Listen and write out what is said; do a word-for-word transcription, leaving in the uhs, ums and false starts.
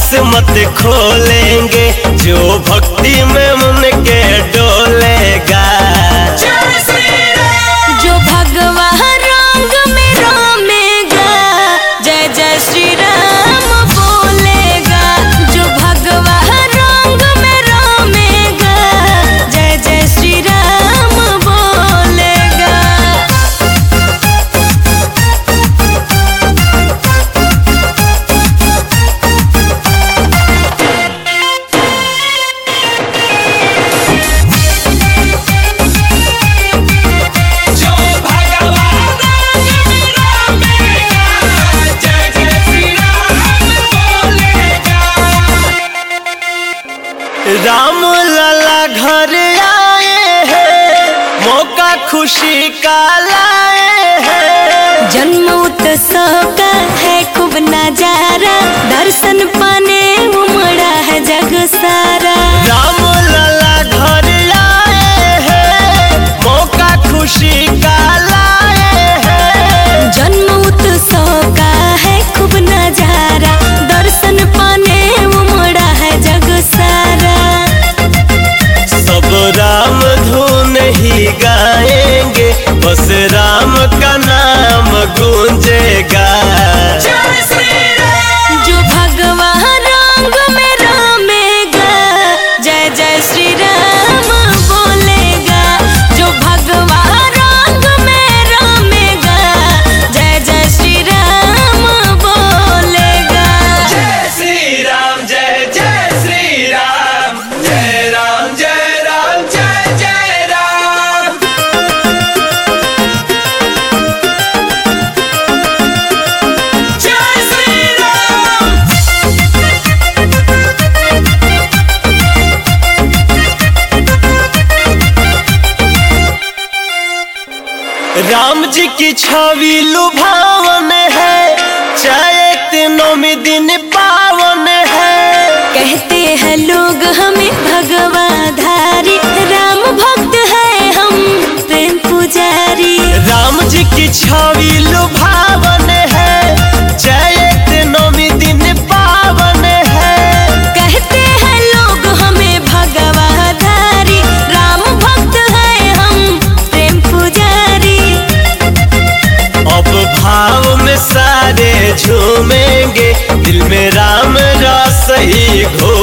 किस्मत खोलेंगे जो भक्ति में उनके डोलेगा। जो भगवा रंग में रामेगा जय जय श्री राम बोलेगा। जो भगवा रंग में रामेगा जय जय श्री राम बोलेगा। राम लला घर आए हैं, मौका खुशी का लाए हैं। जन्म उत्सव का है खूब नजारा, दर्शन पाने उमड़ा है जग सारा। राम लला घर आए हैं, मौका खुशी का लाए हैं। जन्म उत्सव का है खूब नजारा, दर्शन पाने उमड़ा है जग सारा। सब राम धुन ही गाएंगे, बस राम का नाम गूंजेगा। जो भगवा रंग में रामेगा जय जय श्री राम बोलेगा। जो भगवा रंग में रामेगा जय जय श्री राम बोलेगा। जय श्री राम जय जय श्री राम, जय राम जय राम जय जय राम। जय श्री राम। राम जी की छवि लुभावन है, चैत नौमी दिन पावन है। कहते हैं लोग हमें भगवा धारी, राम भक्त है हम प्रेम पुजारी। राम जी की छवि लुभावन है, चैत नौमी दिन पावन है। कहते हैं लोग हमें भगवा धारी, राम भक्त है हम प्रेम पुजारी। अब भाव में सारे झूमेंगे, दिल में राम रस ही घोलेगा।